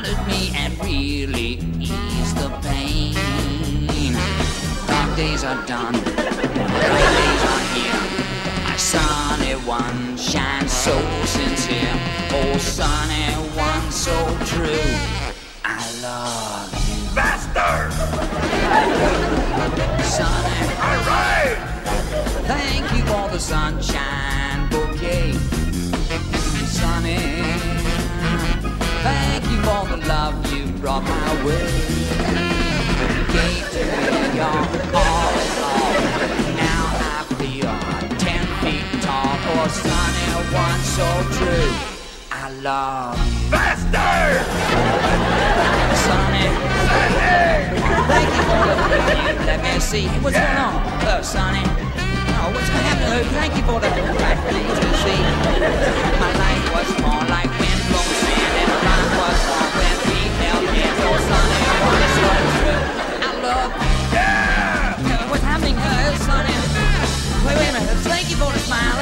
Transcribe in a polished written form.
smiled at me and really eased the pain. Dark days are done, bright days are here. My sunny one shines so sincere. Oh, sunny one so true. I love you. Faster! Sunny, All right! thank you for the sunshine bouquet. Sunny, thank you for the love you brought my way. You gave to me your all in all. Now I feel 10 feet tall. Oh, sunny one so true. I love you. Faster! Sunny, thank you for the you. Let me see. What's going on? Sonny. Oh, what's going to happen? Thank you for the thing to see. My life was more like wind-blown sand, and my life was more when we held hands. Oh, Sonny, what is so true? I love you. Yeah! What's happening? Sonny. Wait a minute. Thank you for the smile.